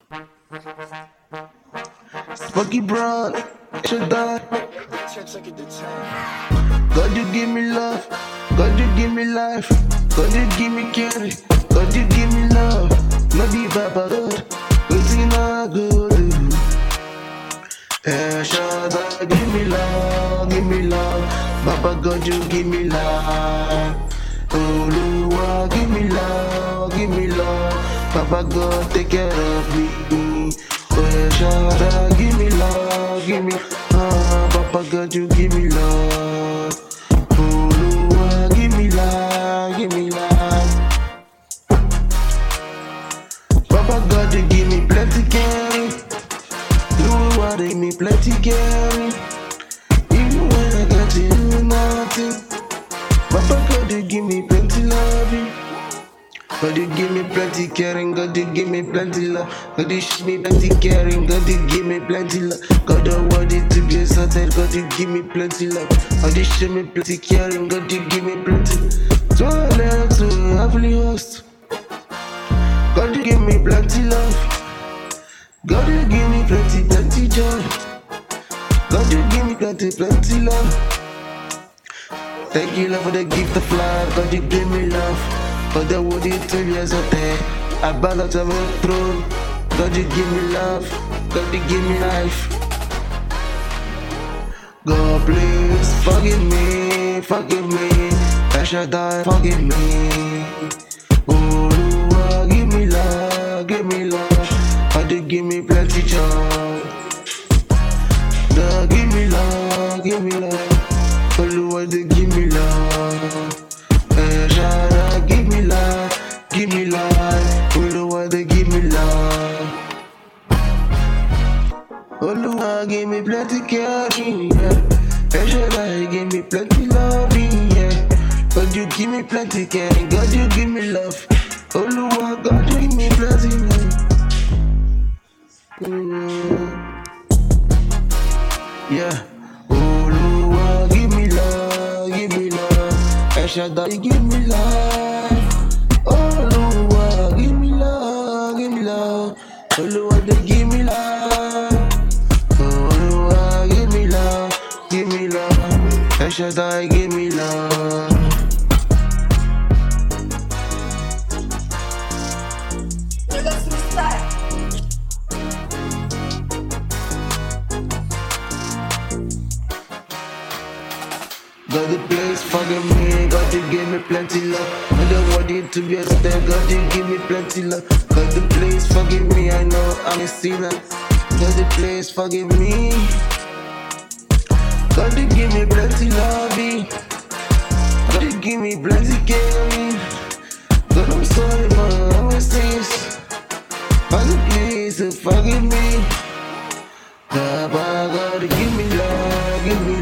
Smoky Brown, should die. God, you give me love. God, you give me life. God, you give me care. God, you give me love. No be Papa God. Waiting I go do. Shaddai, give me love, give me love. Papa God, you give me love. Oluwa, give me love, give me love. Papa God, take care of me. Shaddai, give me love, give me Papa God, you give me love. Oluwa, give me love, give me love. Papa God, you give me plenty care. Oluwa, give me plenty care. Even when I got to do nothing, Papa God, you give me plenty loving. God, you give me plenty caring. God, you give me plenty love. God, you show me plenty caring. God, you give me plenty love. God, I want it to be exalted. God, you give me plenty love. God, you show me plenty caring. God, you give me plenty. So I learn to heavenly host. God, you give me plenty love. God, you give me plenty joy. God, you give me plenty love. Thank you, Lord, for the gift of life. God, you give me love. God, I want it to be exalted. I bow down to my throne. God, you give me love. God, you give me life. God, please forgive me, forgive me. I shall die, forgive me. Oh, Lord, give me love, give me love. God, you give me plenty joy. God, give me love, give me love. Oh, Lord, give me love. Shaddai, give me love, give me love. Oh, Lord, give me love. Oh, Lord, give me plenty caring, yeah. Shaddai, give me plenty loving, yeah. God, you give me plenty caring. God, you give me love. Oh, Lord, God, you give me plenty love. Yeah. Oh, Lord, give me love, give me love. Shaddai, give me love. Oh, Lord, give me love, give me love. Oh, Lord, give me love. Oh, Lord, give me love, give me love. Shaddai, give me love. God, the place forgive me. God, you give me plenty love. I don't want it to be a step. God, you give me plenty love. God, the place forgive me. I know I'm a sinner. God, the place forgive me. God, you give me plenty loving. God, you give me plenty caring. God, I'm sorry for all my sins. God, the place forgive me. God, give me love, give me